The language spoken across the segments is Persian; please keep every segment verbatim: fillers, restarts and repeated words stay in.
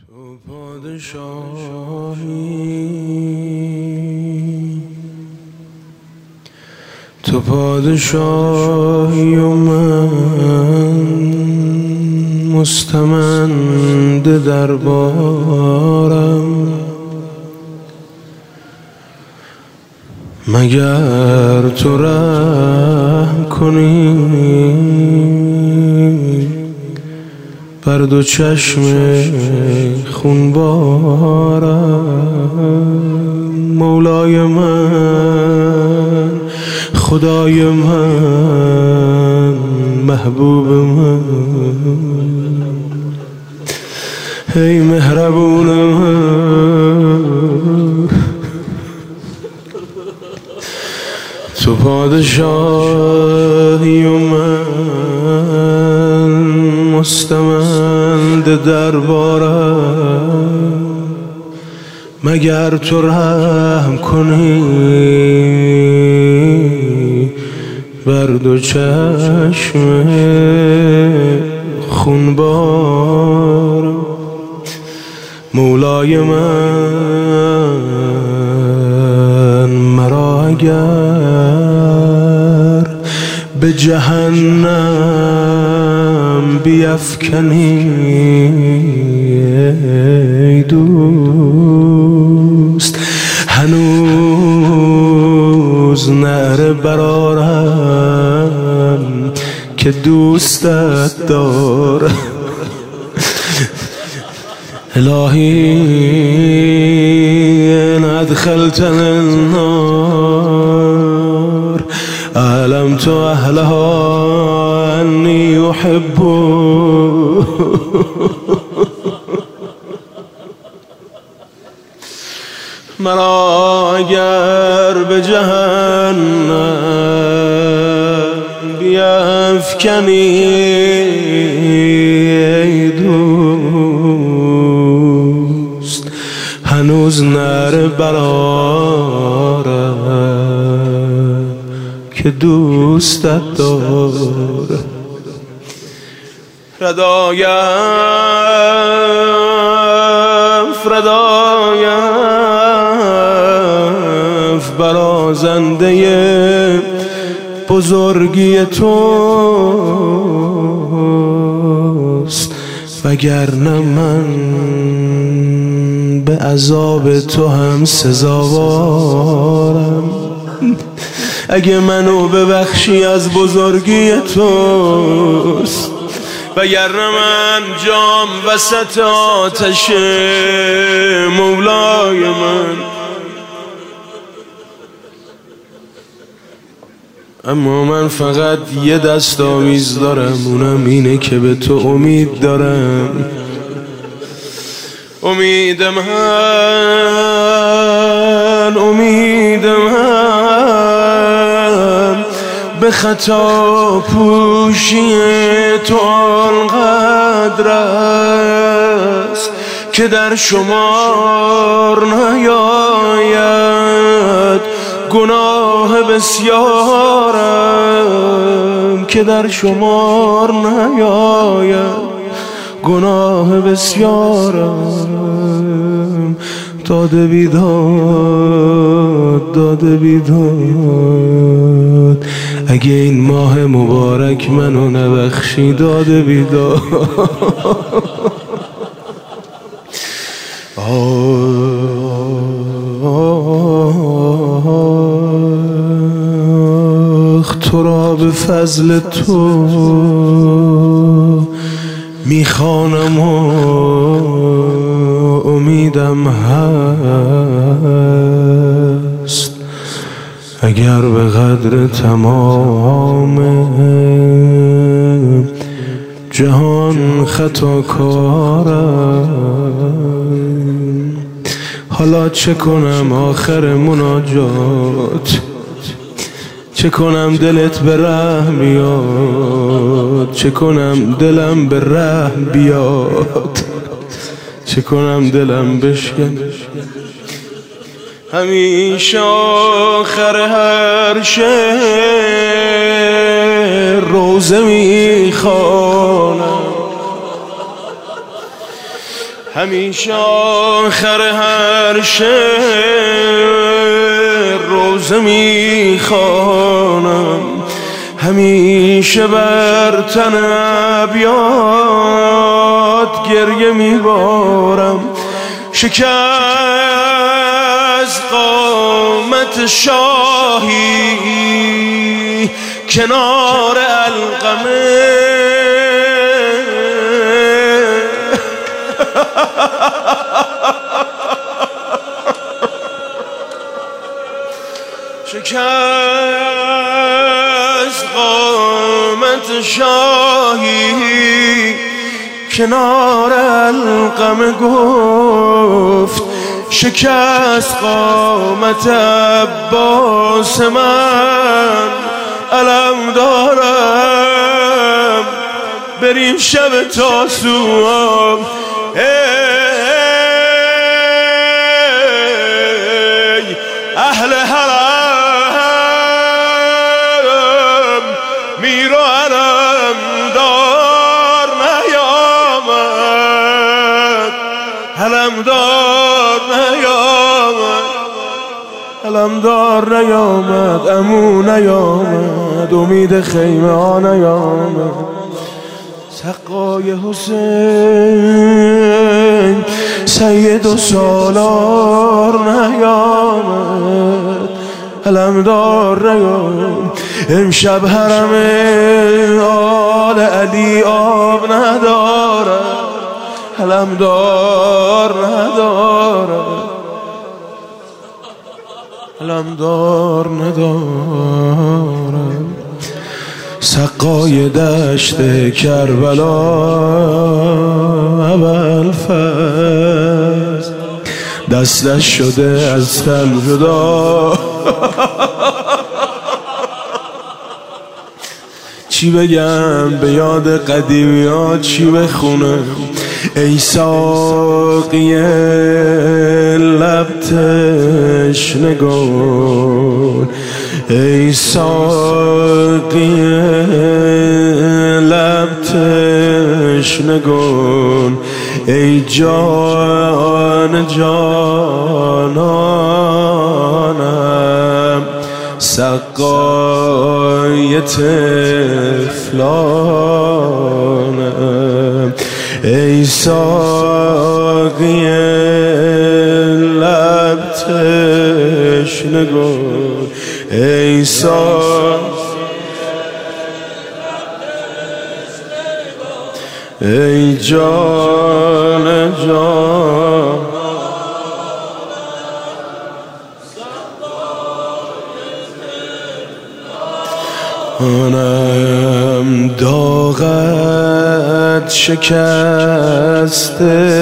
تو پادشاهی تو پادشاهی و من مستمند دربارم، مگر تو رحم کنی بر دو چشم خونبارم. مولای من، خدای من، محبوب من، ای مهربون من، تو پادشاهی و من مستمند دربارم، مگر تو رحم کنی بر دو چشم خونبارم. مولای من، مرا اگر به جهنم بیفکنی ای دوست، هنوز نعره برآرم که دوستت دارم. الهی ان ادخلتنی النار علمت اهلها انی احب. مرا اگر به جهنم بیفکنی ای دوست، هنوز نعره برآرم که دوستت دارم. ردایم ردایم برازنده بزرگی توست، وگرنه من به عذاب تو هم سزاوارم. اگه منو ببخشی از بزرگی توست، وگرنه من جام وسط آتش مولای من. اما من فقط یه دست آویز دارم، اونم اینه که به تو امید دارم. امید من، امید من به خطا پوشی تو آنقدر است که در شمار نیاید. گناه بسیارم که در شمار نیاید، گناه بسیارم. داده بیداد، داده بیداد، اگه این ماه مبارک منو نبخشی داده بیداد. آخ تو را به فضل تو میخوانم و امیدم هست. اگر به قدر تمام جهان خطاکارم، حالا چه کنم آخر مناجات؟ چه کنم دلت به رحم بیاد؟ چه کنم دلم به رحم بیاد؟ چه کنم دلم بشکن؟ همیشه آخر هر شعر روزه میخوانم، همیشه آخر هر شعر روزه میخوانم، همیشه بر تن ابیات گریه میبارم. شکست قامت شاهی کنار القمه، شکست قامت شاهی کنار القمه گفت، شکست قامت عباس من علم دارم، بریم شب تاسوعا. ای اهل حرم میرو علم دار نیامد، علم دار نیامد، علم دار نیامد، عمو نیامد، امید خیمه ها نیامد. سقای حسین سید و سالار نیامد، علمدار نیامد. امشب حرم آل علی آب ندارد، علمدار ندارد، علمدار ندارد. سقای دشت کربلا ابوالفضل دستش شده از تن جدا. چی بگم به یاد قدیمیات، چی بخونم؟ ای ساقی لب تشنگان، ای ساقی لب تشنگان، ای جان جانانم، سقای طفلانم، ای ساقی لب تشنگان، ای ساقی ای جان جان، آنم داغت شکست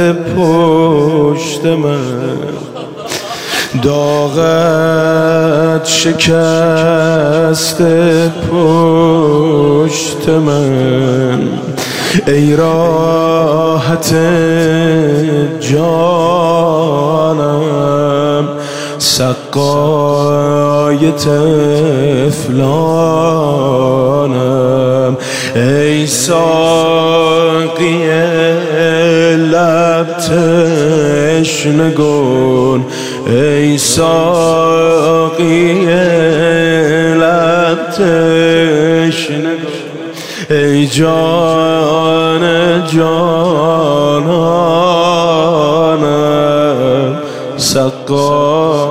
پشت من، داغت شکست پشت من، ای راحت جانم، سقای طفلانم، ای ساقی لب تشنگان، ای ساقی لب تشنگان، ای جان جانانم، سقا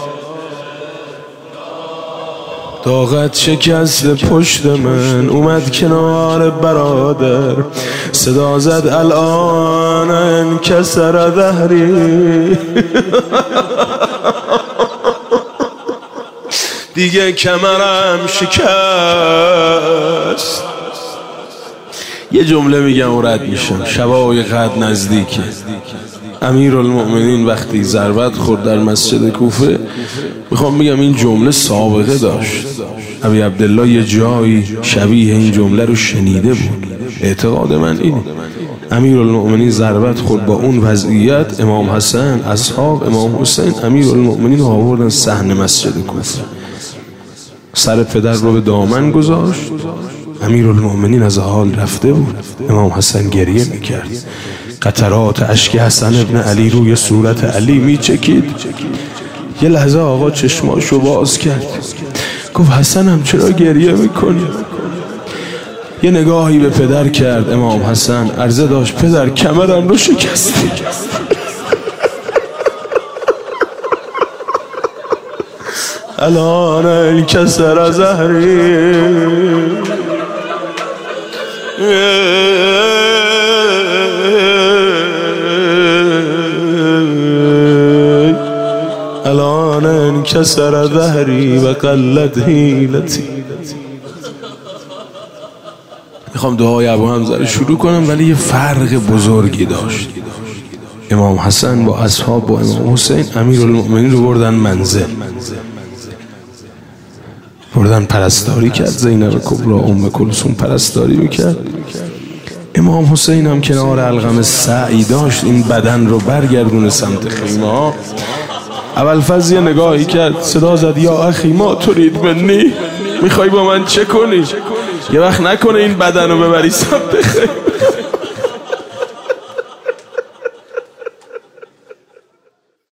داغت شکست پشت من، اومد کنار برادر، صدا زد الان انکسر ظهری. دیگه کمرم شکست. یه جمله میگم و رد میشم، شبای قدر نزدیکه. امیرالمؤمنین وقتی ضربت خورد در مسجد کوفه، میخوام بگم این جمله سابقه داشت. ابی عبدالله یه جایی شبیه این جمله رو شنیده بود. اعتقاد من اینه. امیرالمؤمنین ضربت خورد، با اون وضعیت امام حسن، اصحاب امام حسین امیرالمؤمنین رو آوردن صحن مسجد کوفه، سر پدر رو به دامن گذاشت. امیرالمؤمنین از حال رفته بود، امام حسن گریه میکرد. قطرات اشک حسن ابن علی روی صورت علی می چکید. یه لحظه آقا چشماشو باز کرد، گفت حسنم چرا گریه میکنی؟ یه نگاهی به پدر کرد. امام حسن عرضه داشت پدر کمرم رو شکستی. الان انکسر ظهری الان انکسر ظهری و قلت حیلتی. میخوام دعای ابو حمزه رو شروع کنم، ولی یه فرق بزرگی داشت. امام حسن با اصحاب با امام حسین امیرالمؤمنین رو بردن منزل، بردن پرستاری کرد. زینب کبرا ام کلثوم پرستاری میکرد. امام حسین هم کنار القم سعی داشت این بدن رو برگردونه سمت خیمه ها. اول فاز یه نگاهی کرد، صدا زد یا اخی ما ترید منی، میخوای با من چه کنی؟ یه وقت نکنه این بدن رو ببری سمت خیمه.